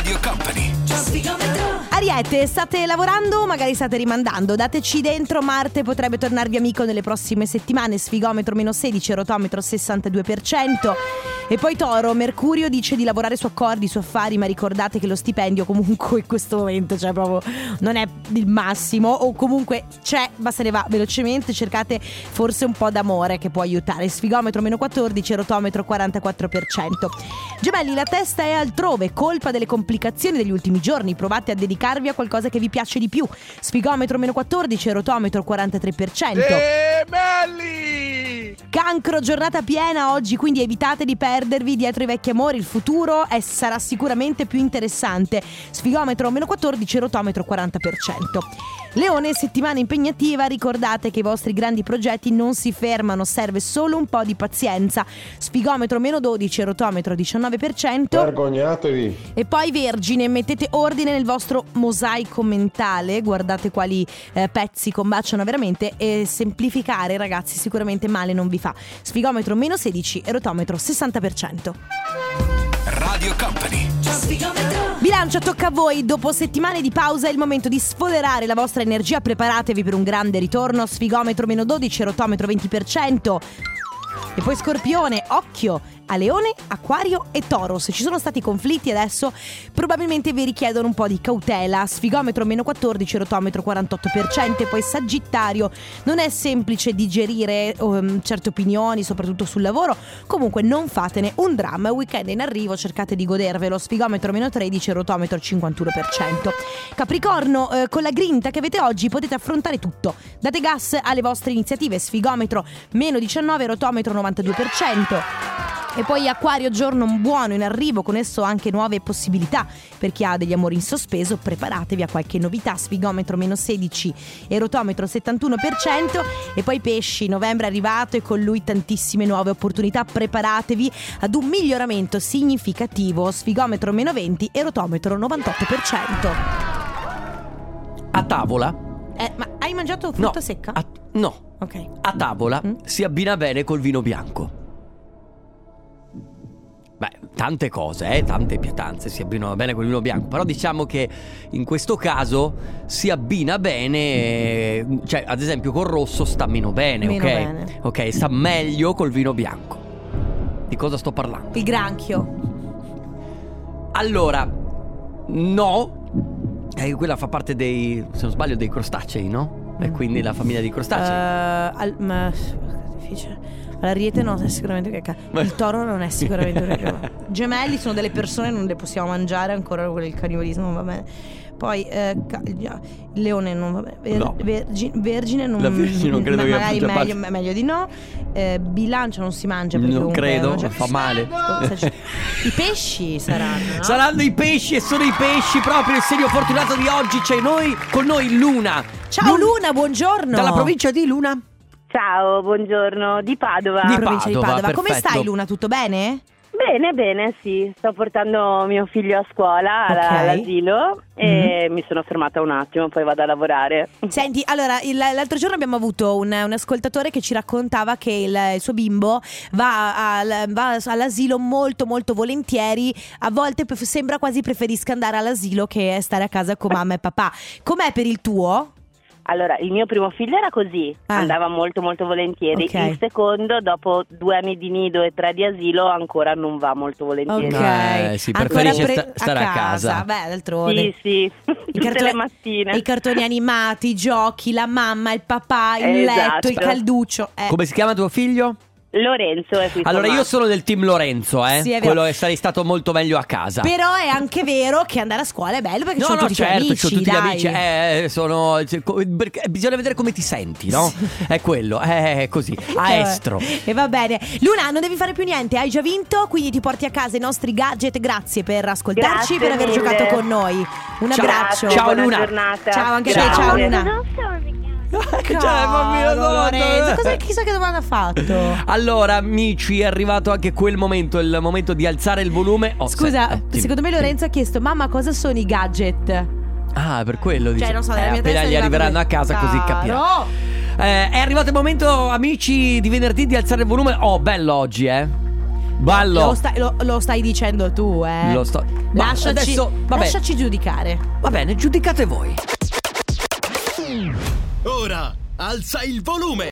Radio Company. Ariete, state lavorando, magari state rimandando. Dateci dentro, Marte potrebbe tornarvi amico nelle prossime settimane. Sfigometro -16, rotometro 62%. E poi Toro, Mercurio dice di lavorare su accordi, su affari, ma ricordate che lo stipendio comunque in questo momento, cioè proprio non è il massimo, o comunque c'è, ma se ne va velocemente. Cercate forse un po' d'amore che può aiutare. Sfigometro -14, rotometro 44%. Gemelli, la testa è altrove, colpa delle complicazioni degli ultimi giorni. Provate a dedicarvi a qualcosa che vi piace di più. Sfigometro -14, rotometro 43%. Gemelli! Cancro, giornata piena oggi, quindi evitate di perdervi dietro i vecchi amori. Il futuro sarà sicuramente più interessante. Sfigometro -14, rotometro 40%. Leone, settimana impegnativa, ricordate che i vostri grandi progetti non si fermano, serve solo un po' di pazienza. Sfigometro -12, rotometro 19%. Vergognatevi! E poi Vergine, mettete ordine nel vostro mosaico mentale, guardate quali pezzi combaciano veramente, e semplificare, ragazzi, sicuramente male non vi fa. Sfigometro -16 e rotometro 60%. Radio Company. Bilancia, tocca a voi. Dopo settimane di pausa è il momento di sfoderare la vostra energia. Preparatevi per un grande ritorno. Sfigometro -12, rotometro 20%. E poi Scorpione, occhio a Leone, Acquario e Toro. Se ci sono stati conflitti adesso probabilmente vi richiedono un po' di cautela. Sfigometro -14, rotometro 48%. E poi Sagittario, non è semplice digerire certe opinioni, soprattutto sul lavoro. Comunque non fatene un dramma, weekend in arrivo, cercate di godervelo. Sfigometro -13, rotometro 51%. Capricorno, con la grinta che avete oggi potete affrontare tutto. Date gas alle vostre iniziative. Sfigometro -19, rotometro 92%. E poi Acquario, giorno buono in arrivo, con esso anche nuove possibilità. Per chi ha degli amori in sospeso, preparatevi a qualche novità. Sfigometro -16 e rotometro 71%. E poi Pesci, novembre è arrivato e con lui tantissime nuove opportunità. Preparatevi ad un miglioramento significativo. Sfigometro -20 e rotometro 98%. A tavola? Ma hai mangiato frutta secca? No. Ok. A tavola si abbina bene col vino bianco. Beh, tante cose, tante pietanze si abbinano bene col vino bianco. Però diciamo che in questo caso si abbina bene, cioè ad esempio col rosso sta meno bene, Meno ok? bene. Ok, sta meglio col vino bianco. Di cosa sto parlando? Il granchio. Allora, no, quella fa parte dei, se non sbaglio, dei crostacei, no? E quindi la famiglia dei crostacei. Difficile. L'ariete no, è sicuramente il toro non è sicuramente Gemelli sono delle persone, non le possiamo mangiare ancora, quello il cannibalismo non va bene. Poi il leone non va bene. No. Vergine non, la Vergine non credo magari che meglio di no. Bilancia non si mangia perché non credo, fa male. I pesci saranno, no? Saranno i pesci, e sono i pesci proprio il segno fortunato di oggi. C'è con noi Luna. Ciao Luna, buongiorno. Dalla provincia di Luna. Ciao, buongiorno, di Padova. Provincia di Padova. Come perfetto. stai Luna? Tutto bene? Bene, sì. Sto portando mio figlio a scuola, all'asilo, e mi sono fermata un attimo, poi vado a lavorare. Senti, allora, l'altro giorno abbiamo avuto un ascoltatore che ci raccontava che il suo bimbo va all'asilo molto molto volentieri. A volte sembra quasi preferisca andare all'asilo che stare a casa con mamma e papà. Com'è per il tuo? Allora, il mio primo figlio era così, andava molto molto volentieri. Okay. Il secondo, dopo 2 anni di nido e 3 di asilo, ancora non va molto volentieri. Ok, si preferisce stare a casa. Beh, d'altronde. Sì, tutte le mattine. I cartoni animati, i giochi, la mamma, il papà, il letto, Esatto. il calduccio. Come si chiama tuo figlio? Lorenzo è qui. Allora io sono del team Lorenzo, Sì, è vero. quello che sarei stato molto meglio a casa. Però è anche vero che andare a scuola è bello perché sono tutti certo, amici, sono tutti dai. amici. Bisogna vedere come ti senti, no? È quello, è così, a estro. E va bene. Luna, non devi fare più niente, hai già vinto, quindi ti porti a casa i nostri gadget. Grazie per ascoltarci, Grazie per aver mille. giocato con noi. Un abbraccio. Ciao, buona Luna. giornata. Ciao anche a te, Grazie. ciao Luna. bambino Lorenzo, chissà che domanda ha fatto. Allora amici, è arrivato anche quel momento, il momento di alzare il volume. Scusa, secondo me Lorenzo ha chiesto: mamma, cosa sono i gadget? Ah, per quello dice. Cioè non so, nella mia appena testa gli è arriveranno a casa così capirà. È arrivato il momento, amici, di venerdì di alzare il volume. Oh, bello oggi, Ballo. Lo stai dicendo tu, Lo sto. Ma adesso, vabbè. Lasciaci giudicare. Va bene, giudicate voi. Ora alza il volume.